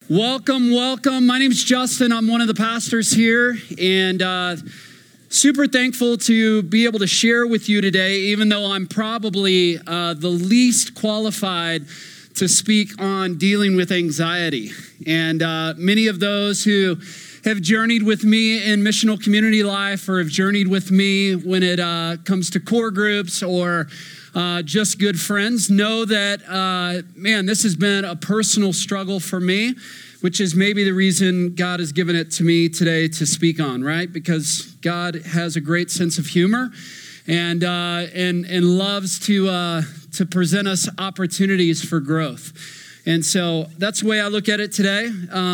Welcome, welcome. My name's Justin. I'm one of the pastors here, and super thankful to be able to share with you today, even though I'm probably the least qualified to speak on dealing with anxiety. And many of those who have journeyed with me in missional community life or have journeyed with me when it comes to core groups or just good friends know that, this has been a personal struggle for me, which is maybe the reason God has given it to me today to speak on, right? Because God has a great sense of humor and loves to present us opportunities for growth. And so that's the way I look at it today.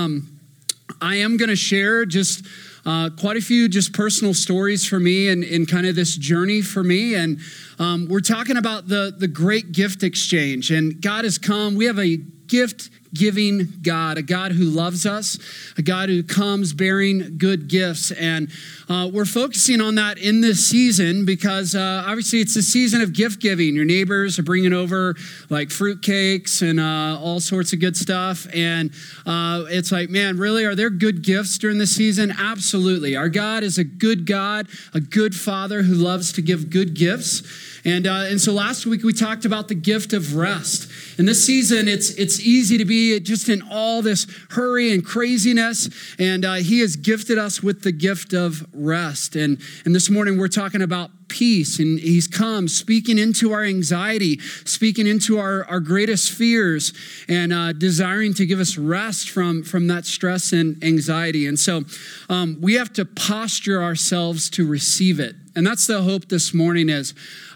I am going to share just quite a few just personal stories for me and kind of this journey for me. And we're talking about the great gift exchange. And God has come. We have a gift-giving God, a God who loves us, a God who comes bearing good gifts. And we're focusing on that in this season because obviously it's a season of gift giving. Your neighbors are bringing over like fruit cakes and all sorts of good stuff. And it's like, man, really, are there good gifts during this season? Absolutely. Our God is a good Father who loves to give good gifts. And so last week we talked about the gift of rest. In this season, it's easy to be just in all this hurry and craziness, and He has gifted us with the gift of rest. And this morning we're talking about peace, and He's come speaking into our anxiety, speaking into our greatest fears, and desiring to give us rest from that stress and anxiety. And so we have to posture ourselves to receive it. And that's the hope this morning is,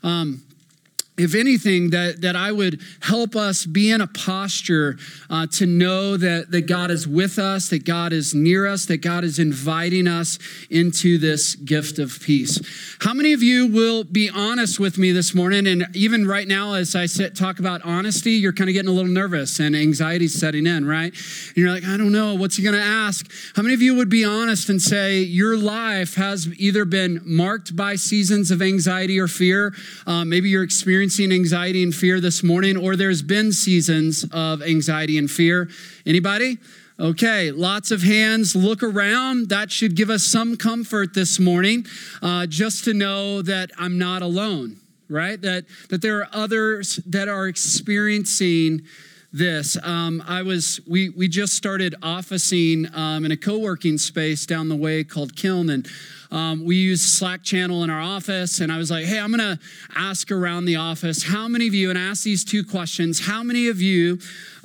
if anything, that I would help us be in a posture to know that God is with us, that God is near us, that God is inviting us into this gift of peace. How many of you will be honest with me this morning? And even right now, as I talk about honesty, you're kind of getting a little nervous and anxiety's setting in, right? And you're like, I don't know, what's He going to ask? How many of you would be honest and say your life has either been marked by seasons of anxiety or fear? Maybe you're experiencing anxiety and fear this morning, or there's been seasons of anxiety and fear. Anybody? Okay, lots of hands. Look around. That should give us some comfort this morning, just to know that I'm not alone, right? That there are others that are experiencing this. We just started officing in a co-working space down the way called Kiln, and we use Slack channel in our office, and I was like, hey, I'm going to ask around the office, how many of you, and ask these two questions, how many of you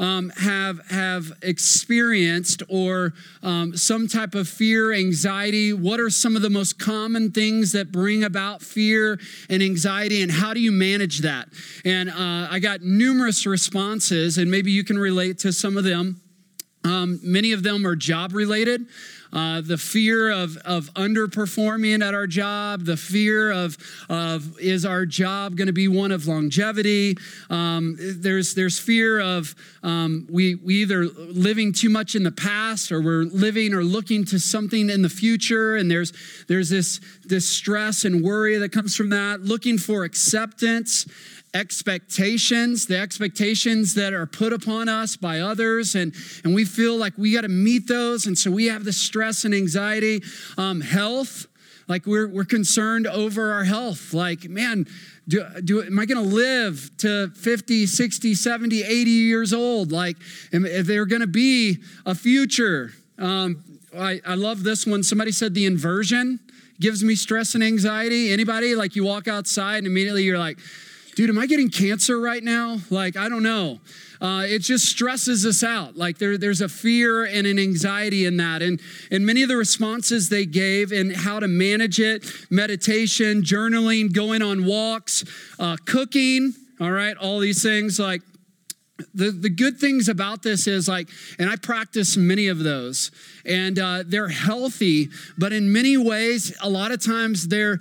have experienced or some type of fear, anxiety? What are some of the most common things that bring about fear and anxiety, and how do you manage that? And I got numerous responses, and maybe you can relate to some of them. Many of them are job related. The fear of underperforming at our job, the fear of is our job going to be one of longevity? There's fear of we either living too much in the past, or we're living or looking to something in the future, and there's this stress and worry that comes from that. Looking for acceptance. Expectations, the expectations that are put upon us by others, and we feel like we got to meet those, and so we have the stress and anxiety. Health, like we're concerned over our health. Like, man, am I going to live to 50, 60, 70, 80 years old? Like, if there going to be a future? I love this one. Somebody said the inversion gives me stress and anxiety. Anybody? Like, you walk outside and immediately you're like, dude, am I getting cancer right now? Like, I don't know. It just stresses us out. Like there's a fear and an anxiety in that. And many of the responses they gave and how to manage it, meditation, journaling, going on walks, cooking, all right, all these things. Like the good things about this is like, and I practice many of those, and they're healthy, but in many ways, a lot of times they're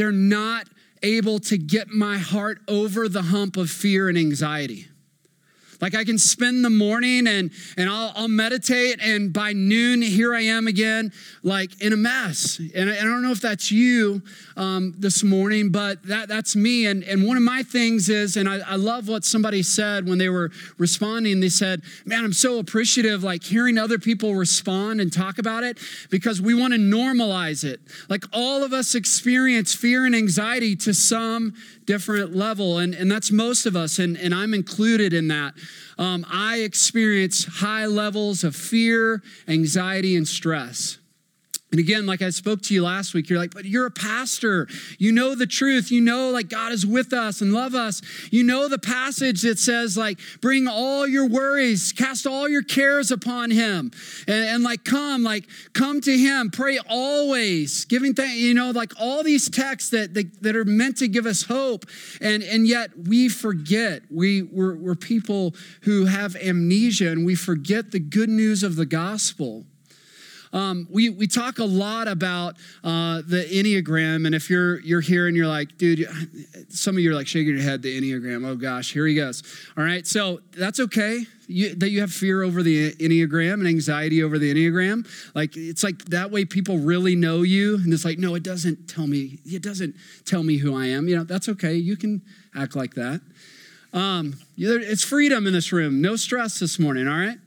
not able to get my heart over the hump of fear and anxiety. Like I can spend the morning and I'll meditate, and by noon, here I am again, like in a mess. And I don't know if that's you this morning, but that's me. And one of my things is, and I love what somebody said when they were responding. They said, man, I'm so appreciative, like hearing other people respond and talk about it, because we want to normalize it. Like all of us experience fear and anxiety to some different level, and that's most of us, and I'm included in that. I experience high levels of fear, anxiety, and stress. And again, like I spoke to you last week, you're like, but you're a pastor. You know the truth. You know, like God is with us and love us. You know the passage that says, like, bring all your worries, cast all your cares upon him. And like, come to him. Pray always. Giving thanks, you know, like all these texts that are meant to give us hope. And yet we forget. We're people who have amnesia, and we forget the good news of the gospel. We talk a lot about the Enneagram, and if you're here and you're like, dude, some of you are like shaking your head, the Enneagram, oh gosh, here he goes. All right, so that's okay that you have fear over the Enneagram and anxiety over the Enneagram. Like, it's like that way people really know you, and it's like, no, it doesn't tell me who I am. You know, that's okay, you can act like that. It's freedom in this room, no stress this morning, all right?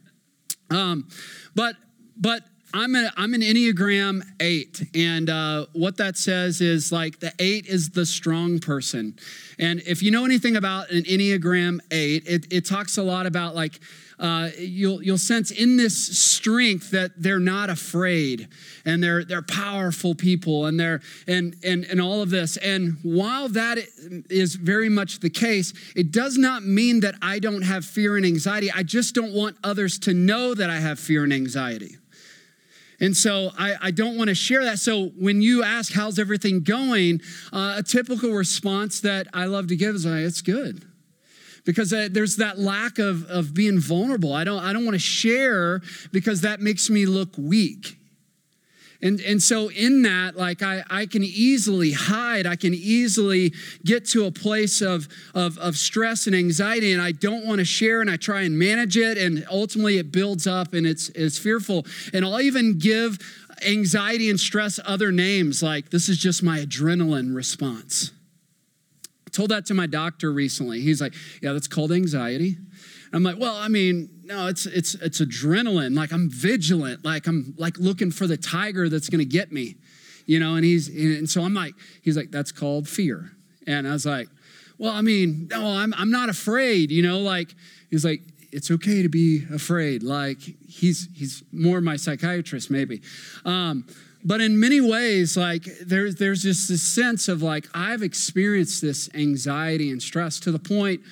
But I'm an Enneagram 8, and what that says is like the 8 is the strong person. And if you know anything about an Enneagram 8, it talks a lot about like you'll sense in this strength that they're not afraid, and they're powerful people, and they're and all of this. And while that is very much the case, it does not mean that I don't have fear and anxiety. I just don't want others to know that I have fear and anxiety. And so I don't want to share that. So when you ask, how's everything going? A typical response that I love to give is, it's good. Because there's that lack of being vulnerable. I don't want to share because that makes me look weak. And so in that, like I can easily hide. I can easily get to a place of stress and anxiety, and I don't want to share, and I try and manage it, and ultimately it builds up, and it's fearful. And I'll even give anxiety and stress other names, like this is just my adrenaline response. I told that to my doctor recently. He's like, yeah, that's called anxiety. I'm like, well, I mean, no, it's adrenaline. Like I'm vigilant. Like I'm like looking for the tiger that's going to get me, you know. And so I'm like, he's like, that's called fear. And I was like, well, I mean, no, I'm not afraid, you know. Like he's like, it's okay to be afraid. Like he's more my psychiatrist maybe. But in many ways, like there's just this sense of like I've experienced this anxiety and stress to the point.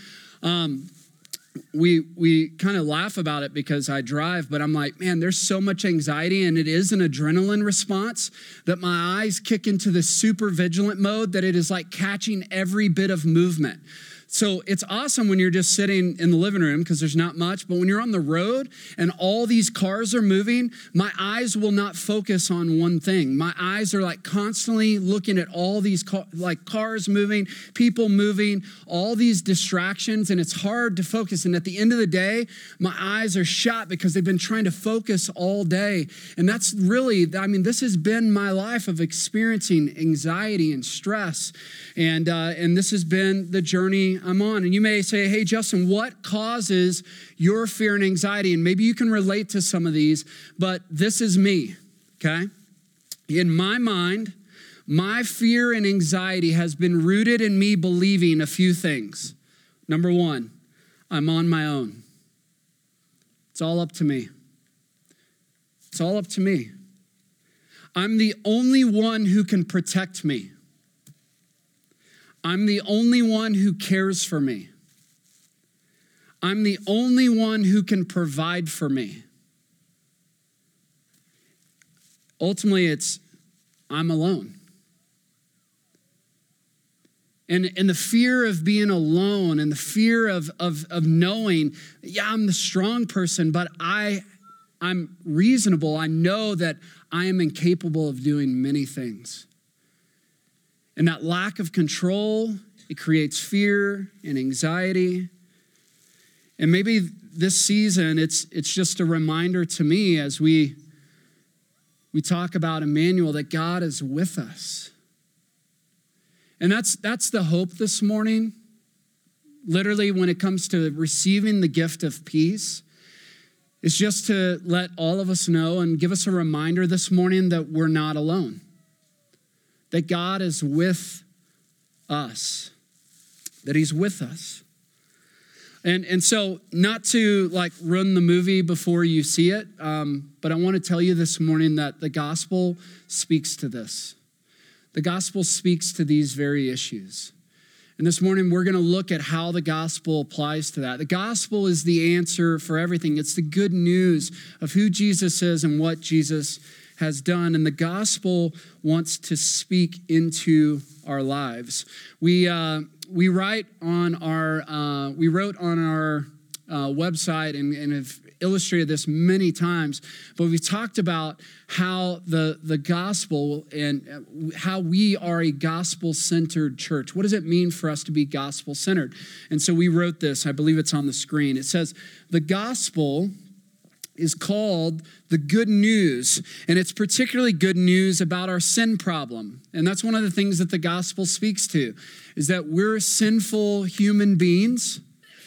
We kind of laugh about it because I drive, but I'm like, man, there's so much anxiety, and it is an adrenaline response that my eyes kick into this super vigilant mode that it is like catching every bit of movement. So it's awesome when you're just sitting in the living room because there's not much, but when you're on the road and all these cars are moving, my eyes will not focus on one thing. My eyes are like constantly looking at all these cars moving, people moving, all these distractions, and it's hard to focus. And at the end of the day, my eyes are shot because they've been trying to focus all day. And that's really, I mean, this has been my life of experiencing anxiety and stress. And this has been the journey I'm on. And you may say, hey, Justin, what causes your fear and anxiety? And maybe you can relate to some of these, but this is me, okay? In my mind, my fear and anxiety has been rooted in me believing a few things. Number one, I'm on my own. It's all up to me. It's all up to me. I'm the only one who can protect me. I'm the only one who cares for me. I'm the only one who can provide for me. Ultimately, it's I'm alone. And the fear of being alone and the fear of knowing, yeah, I'm the strong person, but I'm reasonable. I know that I am incapable of doing many things. And that lack of control, it creates fear and anxiety. And maybe this season, it's just a reminder to me as we talk about Emmanuel, that God is with us. And that's the hope this morning. Literally, when it comes to receiving the gift of peace, it's just to let all of us know and give us a reminder this morning that we're not alone. That God is with us. That he's with us. And so, not to run the movie before you see it, but I want to tell you this morning that the gospel speaks to this. The gospel speaks to these very issues. And this morning, we're going to look at how the gospel applies to that. The gospel is the answer for everything. It's the good news of who Jesus is and what Jesus has done. And the gospel wants to speak into our lives. We wrote on our website and have illustrated this many times, but we've talked about how the gospel and how we are a gospel-centered church. What does it mean for us to be gospel-centered? And so we wrote this. I believe it's on the screen. It says, the gospel is called the good news, and it's particularly good news about our sin problem. And that's one of the things that the gospel speaks to, is that we're sinful human beings.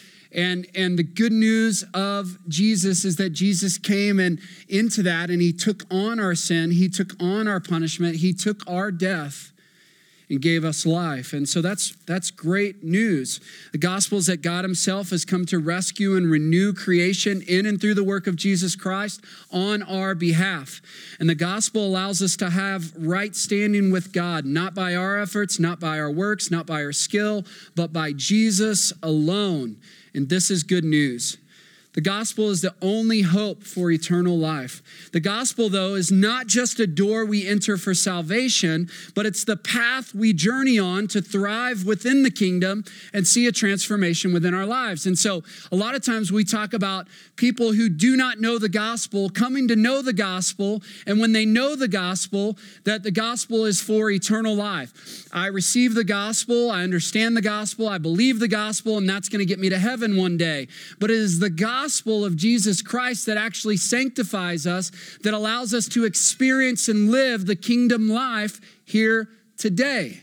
And the good news of Jesus is that Jesus came into that, and he took on our sin, he took on our punishment, he took our death and gave us life. And so that's great news. The gospel is that God himself has come to rescue and renew creation in and through the work of Jesus Christ on our behalf. And the gospel allows us to have right standing with God, not by our efforts, not by our works, not by our skill, but by Jesus alone. And this is good news. The gospel is the only hope for eternal life. The gospel, though, is not just a door we enter for salvation, but it's the path we journey on to thrive within the kingdom and see a transformation within our lives. And so a lot of times we talk about people who do not know the gospel coming to know the gospel, and when they know the gospel, that the gospel is for eternal life. I receive the gospel, I understand the gospel, I believe the gospel, and that's going to get me to heaven one day. But it is the gospel of Jesus Christ that actually sanctifies us, that allows us to experience and live the kingdom life here today.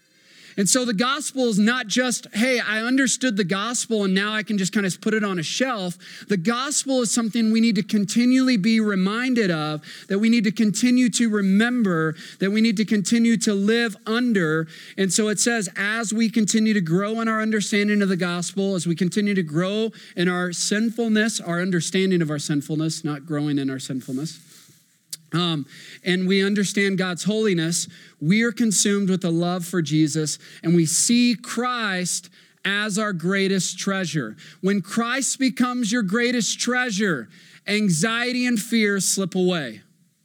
And so the gospel is not just, hey, I understood the gospel and now I can just kind of put it on a shelf. The gospel is something we need to continually be reminded of, that we need to continue to remember, that we need to continue to live under. And so it says, as we continue to grow in our understanding of the gospel, as we continue to grow in our sinfulness, our understanding of our sinfulness, not growing in our sinfulness, and we understand God's holiness, we are consumed with a love for Jesus, and we see Christ as our greatest treasure. When Christ becomes your greatest treasure, anxiety and fear slip away.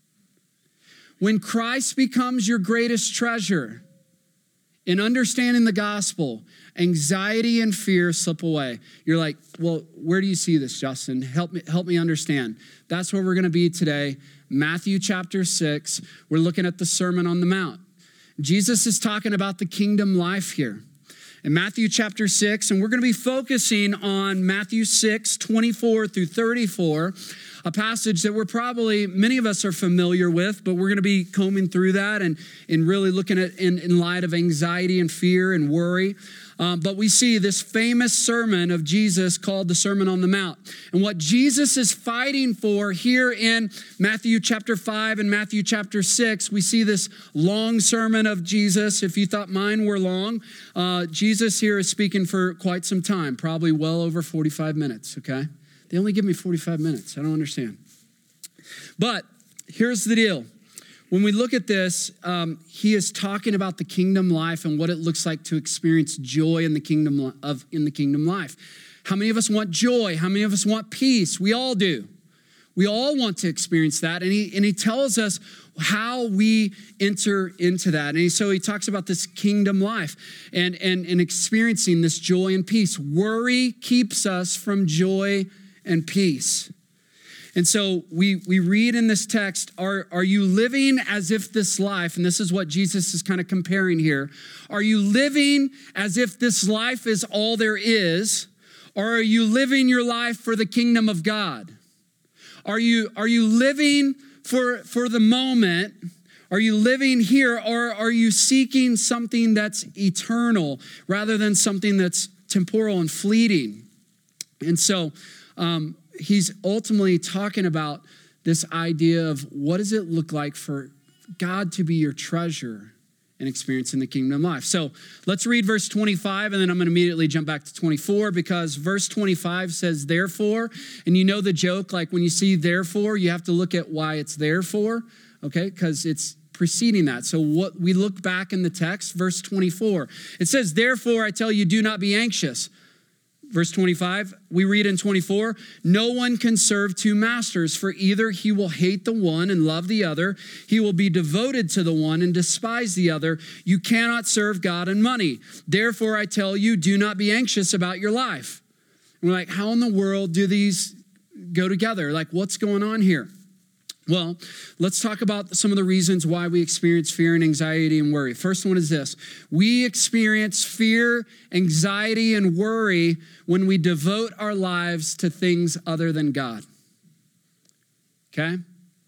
When Christ becomes your greatest treasure, in understanding the gospel, anxiety and fear slip away. You're like, well, where do you see this, Justin? Help me understand. That's where we're going to be today. Matthew chapter 6. We're looking at the Sermon on the Mount. Jesus is talking about the kingdom life here. In Matthew chapter 6, and we're going to be focusing on Matthew 6, 24 through 34, a passage that many of us are familiar with, but we're going to be combing through that and really looking at in light of anxiety and fear and worry. But we see this famous sermon of Jesus called the Sermon on the Mount. And what Jesus is fighting for here in Matthew chapter 5 and Matthew chapter 6, we see this long sermon of Jesus. If you thought mine were long, Jesus here is speaking for quite some time, probably well over 45 minutes, okay? They only give me 45 minutes. I don't understand. But here's the deal. When we look at this, he is talking about the kingdom life and what it looks like to experience joy in the kingdom life. How many of us want joy? How many of us want peace? We all do. We all want to experience that. And he tells us how we enter into that. And so he talks about this kingdom life and experiencing this joy and peace. Worry keeps us from joy and peace. And so we read in this text, are you living as if this life, and this is what Jesus is kind of comparing here, are you living as if this life is all there is, Or are you living your life for the kingdom of God? Are you living for the moment? Are you living here, or are you seeking something that's eternal rather than something that's temporal and fleeting? And so he's ultimately talking about this idea of what does it look like for God to be your treasure and experiencing the kingdom life. So let's read verse 25, and then I'm going to immediately jump back to 24, because verse 25 says, therefore, and you know the joke, like when you see therefore, you have to look at why it's there for, okay, because it's preceding that. So what we look back in the text, verse 24, it says, therefore, I tell you, do not be anxious. Verse 25, we read in 24, no one can serve two masters, for either he will hate the one and love the other, he will be devoted to the one and despise the other. You cannot serve God and money. Therefore, I tell you, do not be anxious about your life. And we're like, how in the world do these go together? Like, what's going on here? Well, let's talk about some of the reasons why we experience fear and anxiety and worry. First one is this. We experience fear, anxiety, and worry when we devote our lives to things other than God. Okay?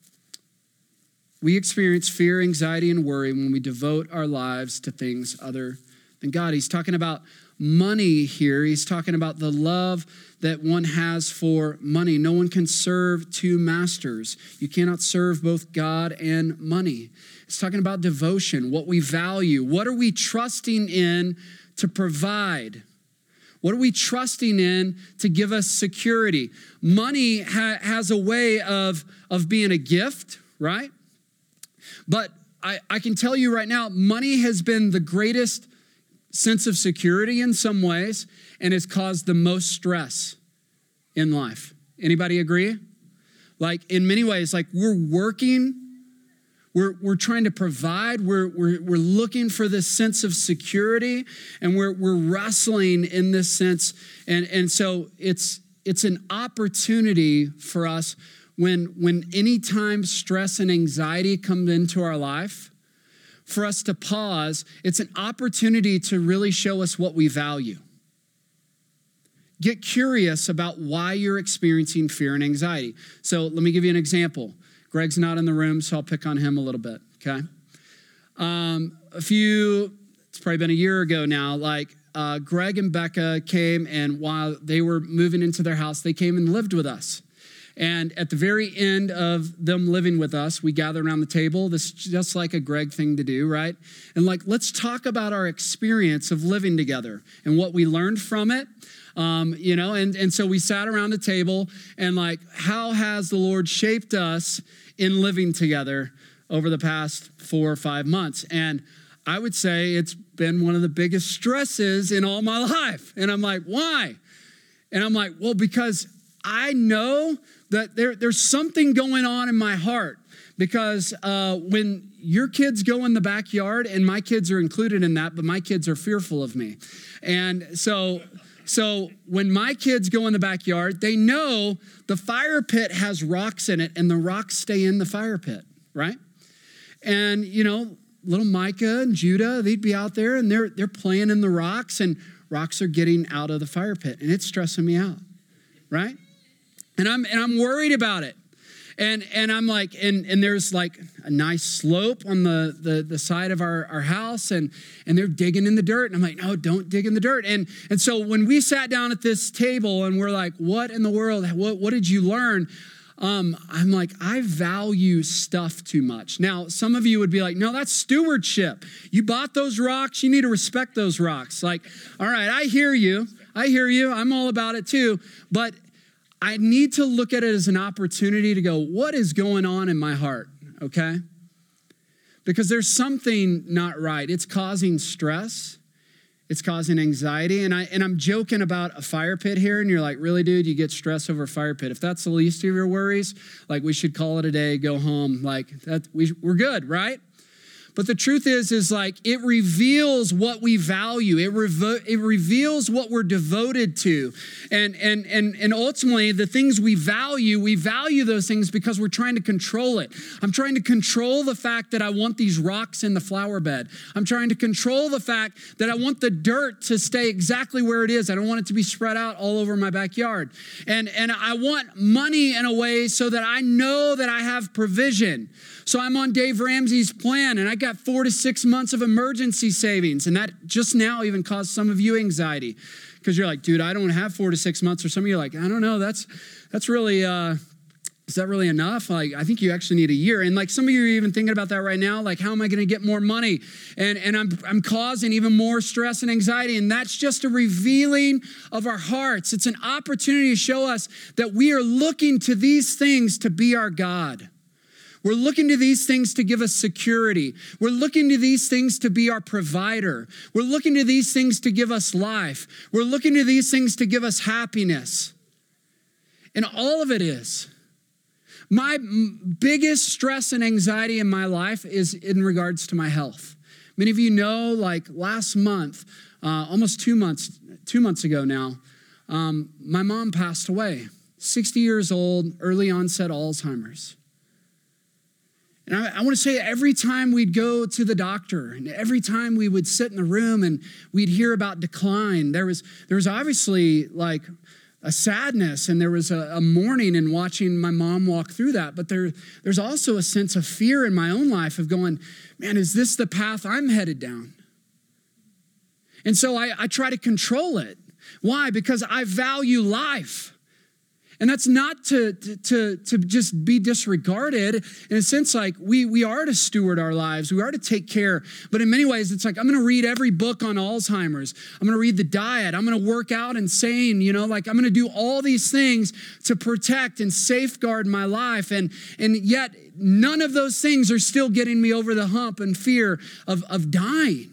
We experience fear, anxiety, and worry when we devote our lives to things other than God. He's talking about money here. He's talking about the love that one has for money. No one can serve two masters. You cannot serve both God and money. It's talking about devotion, what we value. What are we trusting in to provide? What are we trusting in to give us security? Money has a way of being a gift, right? But I can tell you right now, money has been the greatest sense of security in some ways, and has caused the most stress in life. Anybody agree? Like in many ways, like we're working, we're trying to provide, we're looking for this sense of security, and we're wrestling in this sense, and so it's an opportunity for us when any time stress and anxiety come into our life, for us to pause. It's an opportunity to really show us what we value. Get curious about why you're experiencing fear and anxiety. So let me give you an example. Greg's not in the room, so I'll pick on him a little bit, okay? It's probably been a year ago now, Greg and Becca came, and while they were moving into their house, they came and lived with us. And at the very end of them living with us, we gathered around the table. This is just like a Greg thing to do, right? And let's talk about our experience of living together and what we learned from it. And so we sat around the table and how has the Lord shaped us in living together over the past 4 or 5 months? And I would say it's been one of the biggest stresses in all my life. And I'm like, why? And I'm like, well, because I know that there's something going on in my heart, because when your kids go in the backyard, and my kids are included in that, but my kids are fearful of me. And so when my kids go in the backyard, they know the fire pit has rocks in it, and the rocks stay in the fire pit, right? And, little Micah and Judah, they'd be out there, and they're playing in the rocks, and rocks are getting out of the fire pit, and it's stressing me out, right? And I'm worried about it. And I'm like, and there's a nice slope on the side of our house, and they're digging in the dirt. And I'm like, no, don't dig in the dirt. And so when we sat down at this table and we're like, what in the world, what did you learn? I'm like, I value stuff too much. Now, some of you would be like, no, that's stewardship. You bought those rocks. You need to respect those rocks. All right, I hear you. I'm all about it too. But I need to look at it as an opportunity to go, what is going on in my heart, okay? Because there's something not right. It's causing stress. It's causing anxiety. And I'm joking about a fire pit here, and you're like, really, dude, you get stressed over a fire pit? If that's the least of your worries, we should call it a day, go home. We're good, right? But the truth is like it reveals what we value. It reveals what we're devoted to. And ultimately, the things we value those things because we're trying to control it. I'm trying to control the fact that I want these rocks in the flower bed. I'm trying to control the fact that I want the dirt to stay exactly where it is. I don't want it to be spread out all over my backyard. And I want money in a way so that I know that I have provision. So I'm on Dave Ramsey's plan, and I got 4 to 6 months of emergency savings. And that just now even caused some of you anxiety because you're like, dude, I don't have 4 to 6 months. Or some of you are like, I don't know, that's really, is that really enough? Like, I think you actually need a year. And like some of you are even thinking about that right now. Like, how am I going to get more money? And I'm causing even more stress and anxiety. And that's just a revealing of our hearts. It's an opportunity to show us that we are looking to these things to be our God. We're looking to these things to give us security. We're looking to these things to be our provider. We're looking to these things to give us life. We're looking to these things to give us happiness. And all of it is. My biggest stress and anxiety in my life is in regards to my health. Many of you know, like last month, almost 2 months ago now, my mom passed away, 60 years old, early onset Alzheimer's. And I want to say every time we'd go to the doctor and every time we would sit in the room and we'd hear about decline, there was obviously like a sadness and there was a mourning in watching my mom walk through that. But there's also a sense of fear in my own life of going, man, is this the path I'm headed down? And so I try to control it. Why? Because I value life. And that's not to just be disregarded. In a sense, like we are to steward our lives. We are to take care. But in many ways, it's like, I'm going to read every book on Alzheimer's. I'm going to read the diet. I'm going to work out insane. Like I'm going to do all these things to protect and safeguard my life. And yet none of those things are still getting me over the hump and fear of dying.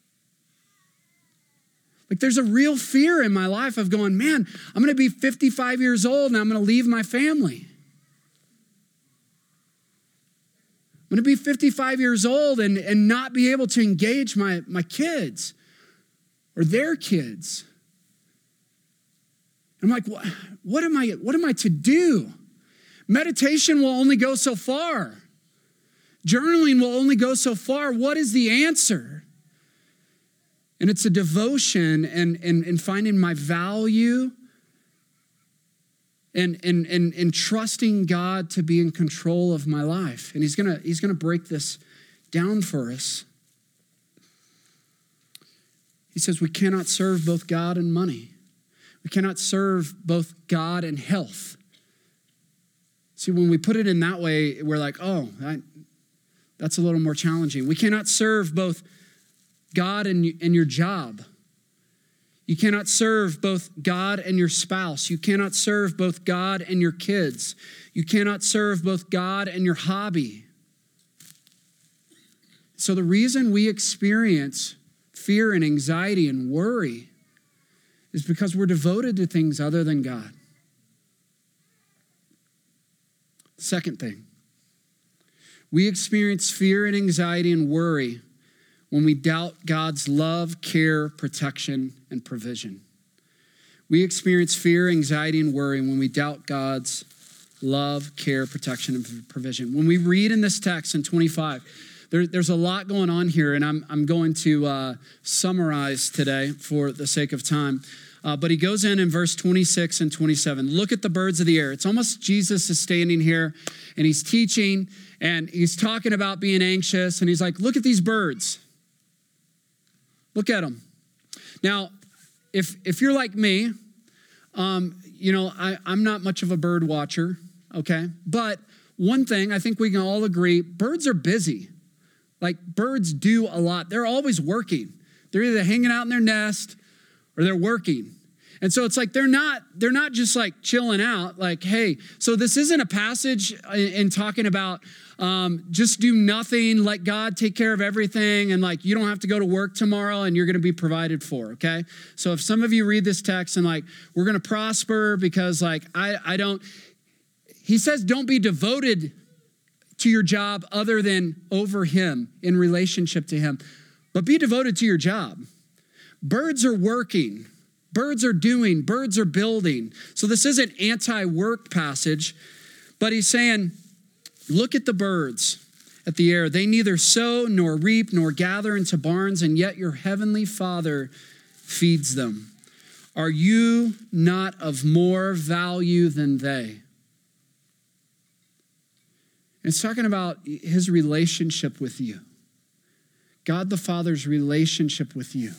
Like there's a real fear in my life of going, man, I'm going to be 55 years old and I'm going to leave my family. I'm going to be 55 years old and not be able to engage my kids or their kids. I'm like, what am I to do? Meditation will only go so far. Journaling will only go so far. What is the answer? And it's a devotion and finding my value and trusting God to be in control of my life. And he's gonna break this down for us. He says we cannot serve both God and money. We cannot serve both God and health. See, when we put it in that way, we're like, oh, that's a little more challenging. We cannot serve both God and your job. You cannot serve both God and your spouse. You cannot serve both God and your kids. You cannot serve both God and your hobby. So the reason we experience fear and anxiety and worry is because we're devoted to things other than God. Second thing, we experience fear and anxiety and worry when we doubt God's love, care, protection, and provision. We experience fear, anxiety, and worry when we doubt God's love, care, protection, and provision. When we read in this text in 25, there's a lot going on here, and I'm going to summarize today for the sake of time. But he goes in verse 26 and 27. Look at the birds of the air. It's almost Jesus is standing here, and he's teaching, and he's talking about being anxious, and he's like, look at these birds. Look at them. Now, if you're like me, I'm not much of a bird watcher, okay? But one thing I think we can all agree, birds are busy. Like birds do a lot. They're always working. They're either hanging out in their nest or they're working. And so it's like they're not just like chilling out like, hey, so this isn't a passage in talking about just do nothing, let God take care of everything, and like you don't have to go to work tomorrow and you're going to be provided for, okay? So if some of you read this text and like, we're going to prosper because like I don't, he says don't be devoted to your job other than over him, in relationship to him, but be devoted to your job. Birds are working. Birds are doing. Birds are building. So this isn't anti-work passage, but he's saying, look at the birds at the air. They neither sow nor reap nor gather into barns, and yet your heavenly Father feeds them. Are you not of more value than they? It's talking about his relationship with you. God the Father's relationship with you.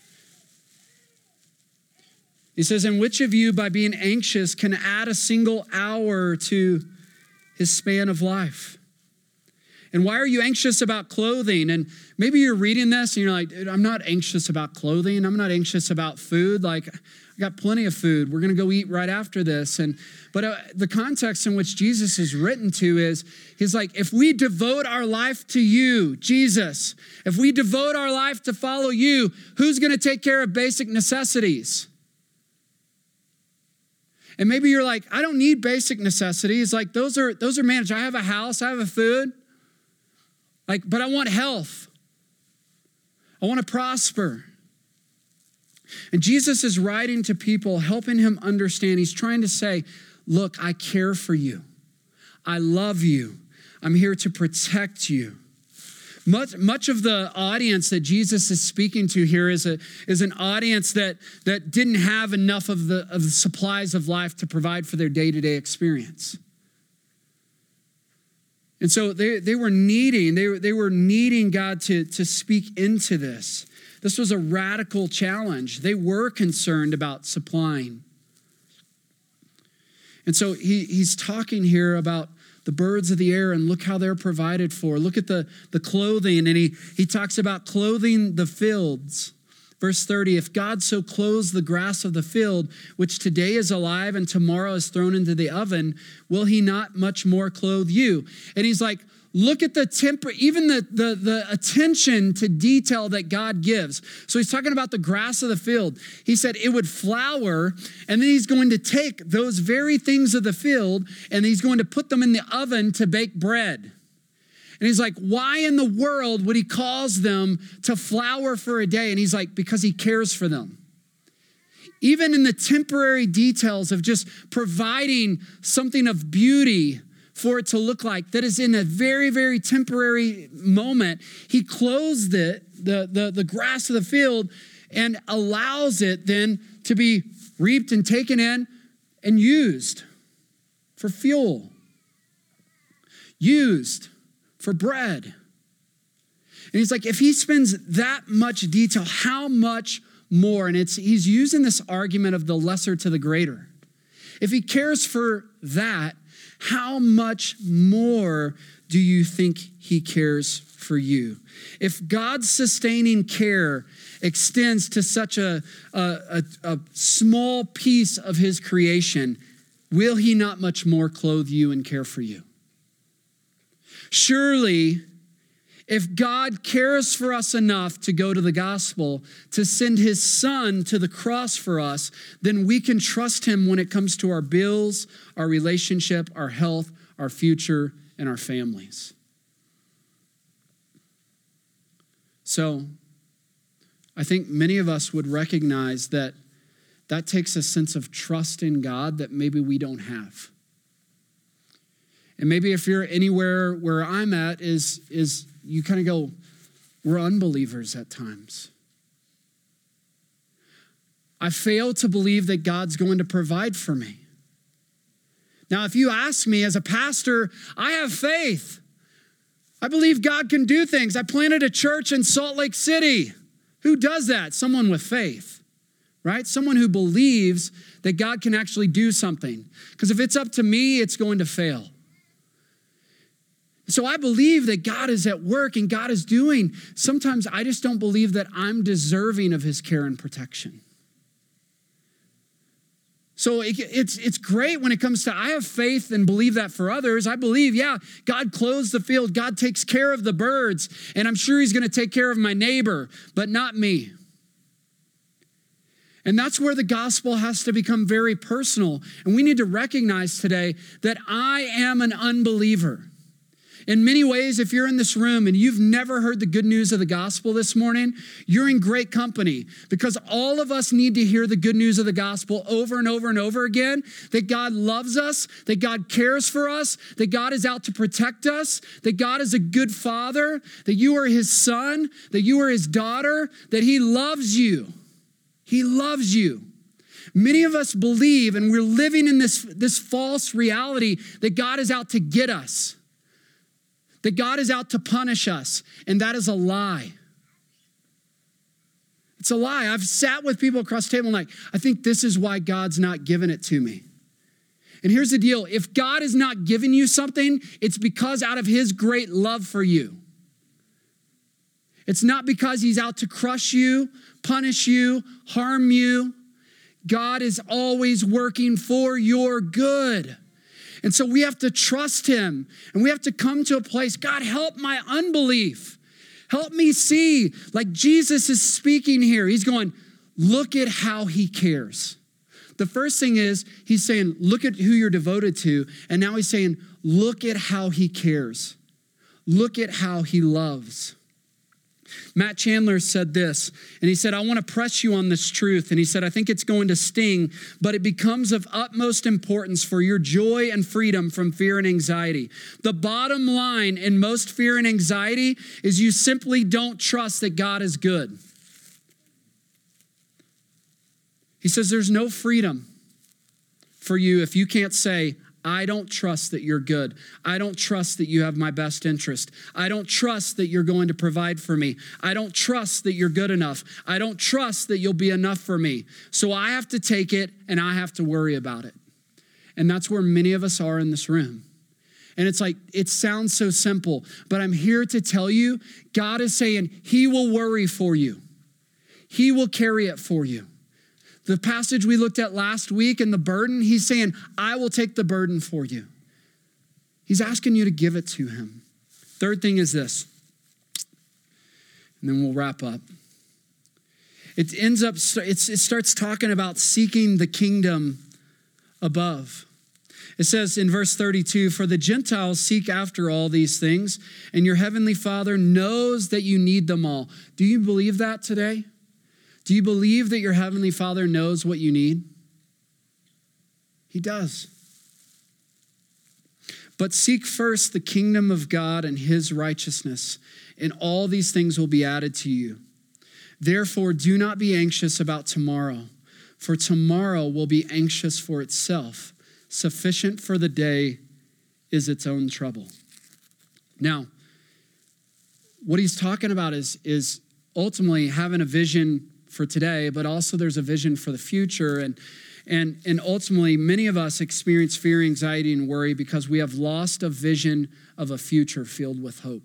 He says, and which of you, by being anxious, can add a single hour to his span of life? And why are you anxious about clothing? And maybe you're reading this and you're like, dude, I'm not anxious about clothing. I'm not anxious about food. Like, I got plenty of food. We're going to go eat right after this. But the context in which Jesus is written to is, he's like, if we devote our life to you, Jesus, if we devote our life to follow you, who's going to take care of basic necessities? And maybe you're like, I don't need basic necessities. Like, those are managed. I have a house, I have a food. Like, but I want health. I want to prosper. And Jesus is writing to people, helping him understand. He's trying to say, look, I care for you. I love you. I'm here to protect you. Much of the audience that Jesus is speaking to here is an audience that didn't have enough of the supplies of life to provide for their day-to-day experience. And so they were needing God to speak into this. This was a radical challenge. They were concerned about supplying. And so he's talking here about the birds of the air and look how they're provided for. Look at the clothing, and he talks about clothing the fields. Verse 30, if God so clothes the grass of the field, which today is alive and tomorrow is thrown into the oven, will he not much more clothe you? And he's like, look at even the attention to detail that God gives. So he's talking about the grass of the field. He said it would flower, and then he's going to take those very things of the field, and he's going to put them in the oven to bake bread. And he's like, why in the world would he cause them to flower for a day? And he's like, because he cares for them. Even in the temporary details of just providing something of beauty for it to look like, that is in a very, very temporary moment, he clothes it, the grass of the field, and allows it then to be reaped and taken in and used for fuel, used for bread. And he's like, if he spends that much detail, how much more? And he's using this argument of the lesser to the greater. If he cares for that, how much more do you think he cares for you? If God's sustaining care extends to such a small piece of his creation, will he not much more clothe you and care for you? Surely, if God cares for us enough to go to the gospel, to send his son to the cross for us, then we can trust him when it comes to our bills, our relationship, our health, our future, and our families. So, I think many of us would recognize that takes a sense of trust in God that maybe we don't have. And maybe if you're anywhere where I'm at is you kind of go, we're unbelievers at times. I fail to believe that God's going to provide for me. Now, if you ask me as a pastor, I have faith. I believe God can do things. I planted a church in Salt Lake City. Who does that? Someone with faith, right? Someone who believes that God can actually do something. Because if it's up to me, it's going to fail. So I believe that God is at work and God is doing. Sometimes I just don't believe that I'm deserving of his care and protection. So it's great when it comes to, I have faith and believe that for others. I believe, yeah, God clothes the field. God takes care of the birds. And I'm sure he's going to take care of my neighbor, but not me. And that's where the gospel has to become very personal. And we need to recognize today that I am an unbeliever. In many ways, if you're in this room and you've never heard the good news of the gospel this morning, you're in great company, because all of us need to hear the good news of the gospel over and over and over again, that God loves us, that God cares for us, that God is out to protect us, that God is a good father, that you are his son, that you are his daughter, that he loves you. He loves you. Many of us believe, and we're living in this false reality, that God is out to get us, that God is out to punish us, and that is a lie. It's a lie. I've sat with people across the table and I think this is why God's not giving it to me. And here's the deal. If God is not giving you something, it's because out of his great love for you. It's not because he's out to crush you, punish you, harm you. God is always working for your good. And so we have to trust him, and we have to come to a place, God, help my unbelief. Help me see, like Jesus is speaking here. He's going, look at how he cares. The first thing is he's saying, look at who you're devoted to. And now he's saying, look at how he cares. Look at how he loves. Matt Chandler said this, and he said, I want to press you on this truth. And he said, I think it's going to sting, but it becomes of utmost importance for your joy and freedom from fear and anxiety. The bottom line in most fear and anxiety is you simply don't trust that God is good. He says there's no freedom for you if you can't say, I don't trust that you're good. I don't trust that you have my best interest. I don't trust that you're going to provide for me. I don't trust that you're good enough. I don't trust that you'll be enough for me. So I have to take it and I have to worry about it. And that's where many of us are in this room. And it's like, it sounds so simple, but I'm here to tell you, God is saying he will worry for you. He will carry it for you. The passage we looked at last week and the burden, he's saying, I will take the burden for you. He's asking you to give it to him. Third thing is this, and then we'll wrap up. It starts talking about seeking the kingdom above. It says in verse 32, for the Gentiles seek after all these things, and your heavenly Father knows that you need them all. Do you believe that today? Do you believe that your heavenly Father knows what you need? He does. But seek first the kingdom of God and his righteousness, and all these things will be added to you. Therefore, do not be anxious about tomorrow, for tomorrow will be anxious for itself. Sufficient for the day is its own trouble. Now, what he's talking about is ultimately having a vision for today, but also there's a vision for the future. And ultimately, many of us experience fear, anxiety, and worry because we have lost a vision of a future filled with hope.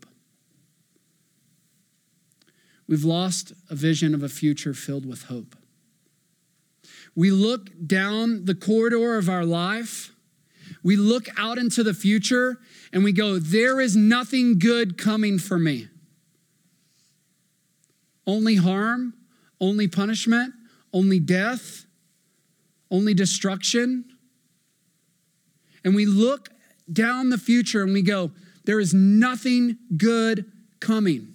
We've lost a vision of a future filled with hope. We look down the corridor of our life, we look out into the future, and we go, there is nothing good coming for me. Only harm, only punishment, only death, only destruction. And we look down the future and we go, there is nothing good coming.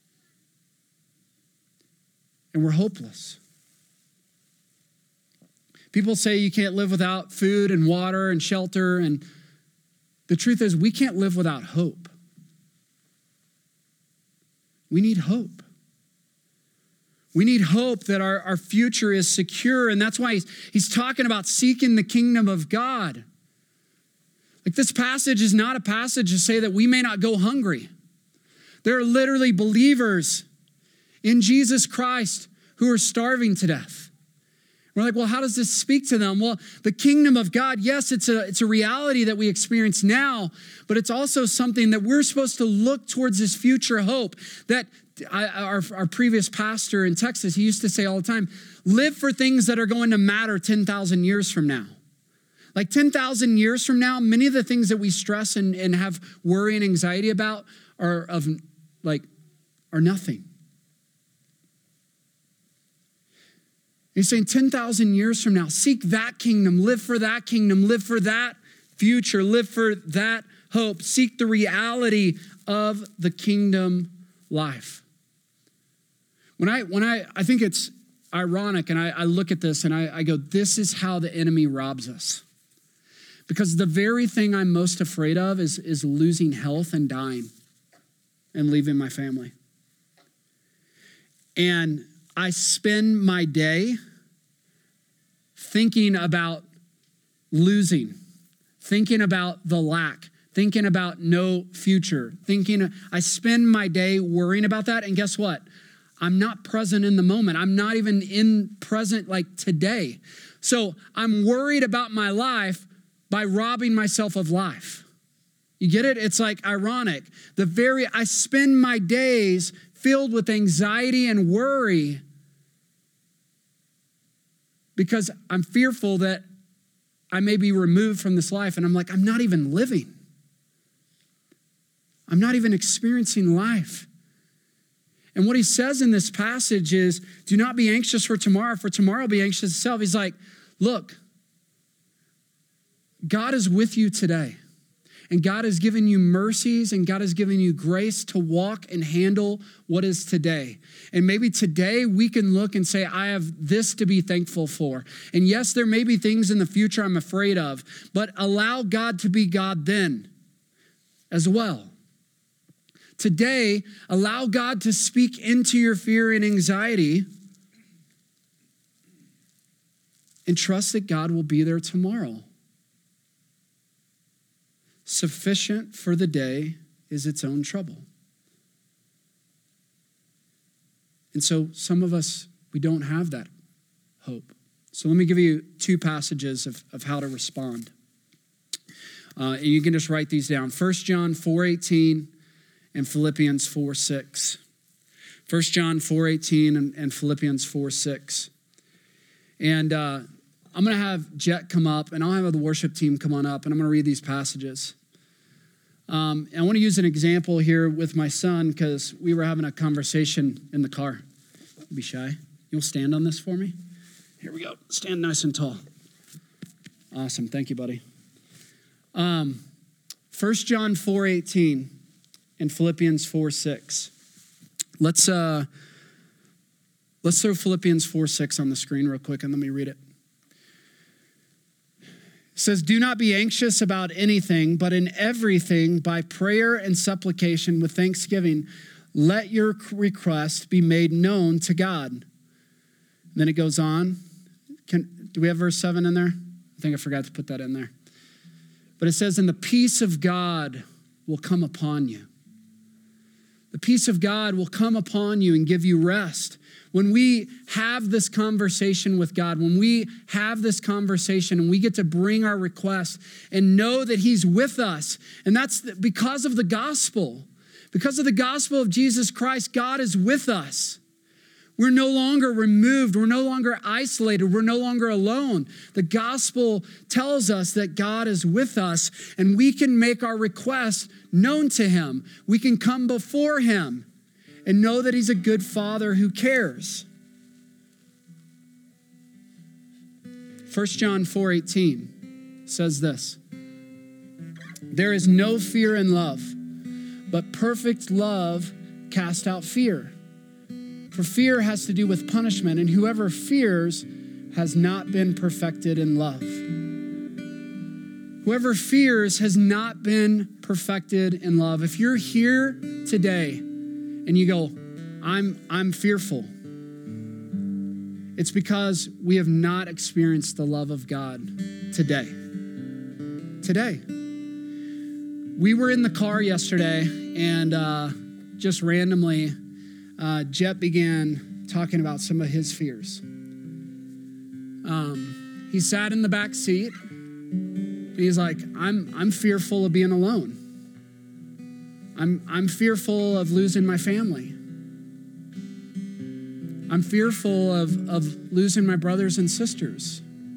And we're hopeless. People say you can't live without food and water and shelter. And the truth is, we can't live without hope. We need hope. We need hope that our future is secure. And that's why he's talking about seeking the kingdom of God. Like, this passage is not a passage to say that we may not go hungry. There are literally believers in Jesus Christ who are starving to death. We're like, well, how does this speak to them? Well, the kingdom of God, yes, it's a reality that we experience now, but it's also something that we're supposed to look towards this future hope that our previous pastor in Texas, he used to say all the time, live for things that are going to matter 10,000 years from now. Like 10,000 years from now, many of the things that we stress and have worry and anxiety about are nothing. He's saying 10,000 years from now, seek that kingdom, live for that future, live for that hope. Seek the reality of the kingdom life. When I think it's ironic, and I look at this and I go, this is how the enemy robs us. Because the very thing I'm most afraid of is losing health and dying and leaving my family. And I spend my day thinking about losing, thinking about the lack, thinking about no future, I spend my day worrying about that. And guess what? I'm not present in the moment. I'm not even in present like today. So I'm worried about my life by robbing myself of life. You get it? It's like ironic. I spend my days filled with anxiety and worry because I'm fearful that I may be removed from this life. And I'm like, I'm not even living. I'm not even experiencing life. And what he says in this passage is, do not be anxious for tomorrow will be anxious itself. He's like, look, God is with you today. And God has given you mercies and God has given you grace to walk and handle what is today. And maybe today we can look and say, I have this to be thankful for. And yes, there may be things in the future I'm afraid of, but allow God to be God then as well. Today, allow God to speak into your fear and anxiety and trust that God will be there tomorrow. Sufficient for the day is its own trouble. And so some of us, we don't have that hope. So let me give you two passages of how to respond. And you can just write these down. 1 John 4:18 and Philippians 4:6. 1 John 4:18 and Philippians 4:6. And I'm going to have Jet come up, and I'll have the worship team come on up, and I'm going to read these passages. And I want to use an example here with my son because we were having a conversation in the car. Don't be shy. You'll stand on this for me? Here we go. Stand nice and tall. Awesome. Thank you, buddy. 1 John 4:18 and Philippians 4:6. Let's throw Philippians 4:6 on the screen real quick, and let me read it. It says, do not be anxious about anything, but in everything, by prayer and supplication with thanksgiving, let your request be made known to God. And then it goes on. Do we have verse 7 in there? I think I forgot to put that in there. But it says, and the peace of God will come upon you. The peace of God will come upon you and give you rest. When we have this conversation with God, when we have this conversation and we get to bring our request and know that he's with us, and that's because of the gospel. Because of the gospel of Jesus Christ, God is with us. We're no longer removed. We're no longer isolated. We're no longer alone. The gospel tells us that God is with us and we can make our requests known to him. We can come before him and know that he's a good father who cares. 1 John 4:18 says this. There is no fear in love, but perfect love casts out fear. For fear has to do with punishment, and whoever fears has not been perfected in love. Whoever fears has not been perfected in love. If you're here today and you go, I'm fearful, it's because we have not experienced the love of God today. Today. We were in the car yesterday and just randomly, Jet began talking about some of his fears. He sat in the back seat. He's like, I'm fearful of being alone. I'm fearful of losing my family. I'm fearful of losing my brothers and sisters.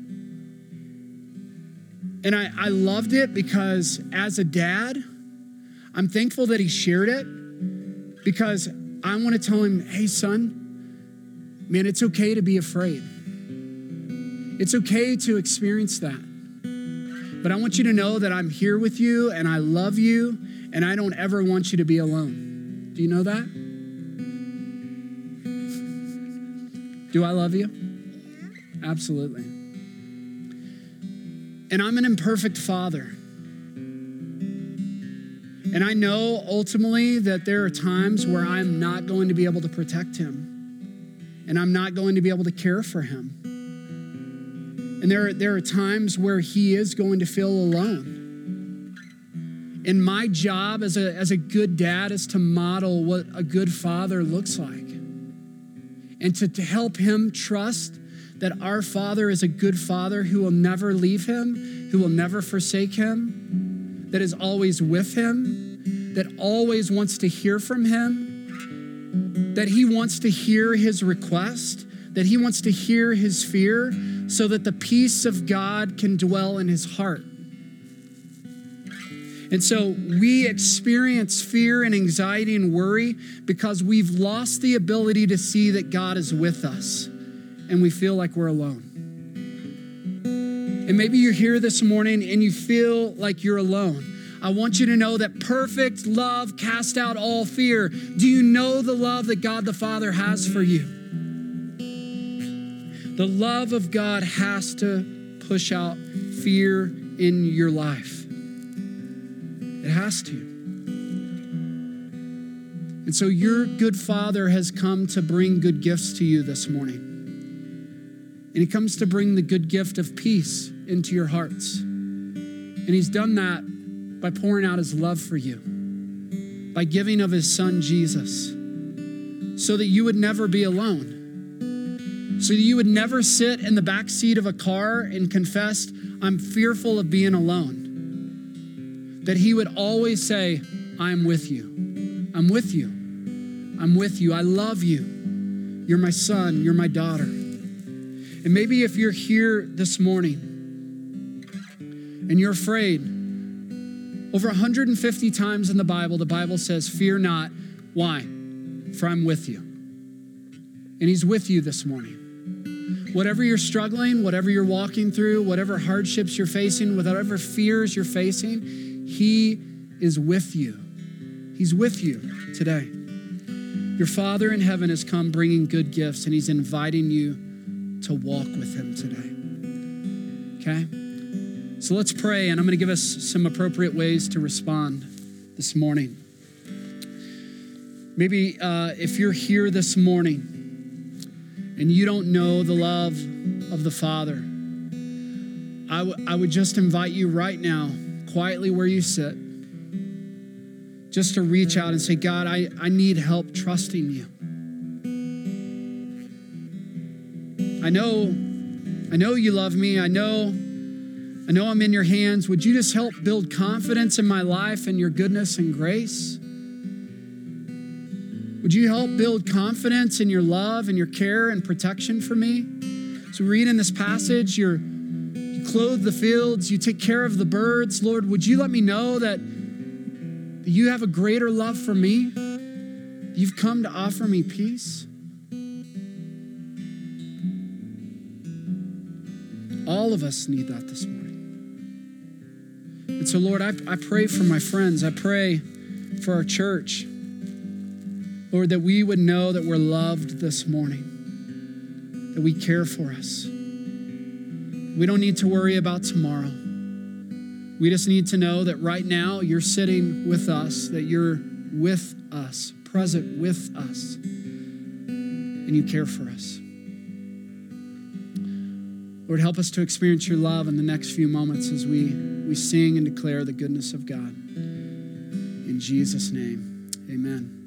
And I loved it because as a dad, I'm thankful that he shared it because I want to tell him, hey, son, man, it's okay to be afraid. It's okay to experience that. But I want you to know that I'm here with you and I love you and I don't ever want you to be alone. Do you know that? Do I love you? Yeah. Absolutely. And I'm an imperfect father. And I know ultimately that there are times where I'm not going to be able to protect him. And I'm not going to be able to care for him. And there are times where he is going to feel alone. And my job as a good dad is to model what a good father looks like. And to help him trust that our Father is a good Father who will never leave him, who will never forsake him, that is always with him, that always wants to hear from him, that he wants to hear his request, that he wants to hear his fear so that the peace of God can dwell in his heart. And so we experience fear and anxiety and worry because we've lost the ability to see that God is with us and we feel like we're alone. And maybe you're here this morning and you feel like you're alone. I want you to know that perfect love casts out all fear. Do you know the love that God the Father has for you? The love of God has to push out fear in your life. It has to. And so your good Father has come to bring good gifts to you this morning. And he comes to bring the good gift of peace into your hearts. And he's done that by pouring out his love for you, by giving of his son Jesus, so that you would never be alone, so that you would never sit in the back seat of a car and confess, I'm fearful of being alone. That he would always say, I'm with you. I'm with you. I'm with you. I love you. You're my son. You're my daughter. And maybe if you're here this morning and you're afraid, over 150 times in the Bible says, fear not. Why? For I'm with you. And he's with you this morning. Whatever you're struggling, whatever you're walking through, whatever hardships you're facing, whatever fears you're facing, he is with you. He's with you today. Your Father in heaven has come bringing good gifts, and he's inviting you to walk with him today. Okay? So let's pray, and I'm going to give us some appropriate ways to respond this morning. Maybe if you're here this morning and you don't know the love of the Father, I would just invite you right now, quietly where you sit, just to reach out and say, God, I need help trusting you. I know you love me. I know I'm in your hands. Would you just help build confidence in my life and your goodness and grace? Would you help build confidence in your love and your care and protection for me? So we read in this passage, you clothe the fields, you take care of the birds. Lord, would you let me know that you have a greater love for me? You've come to offer me peace. All of us need that this morning. And so, Lord, I pray for my friends. I pray for our church. Lord, that we would know that we're loved this morning, that we care for us. We don't need to worry about tomorrow. We just need to know that right now you're sitting with us, that you're with us, present with us, and you care for us. Lord, help us to experience your love in the next few moments as we sing and declare the goodness of God. In Jesus' name, amen.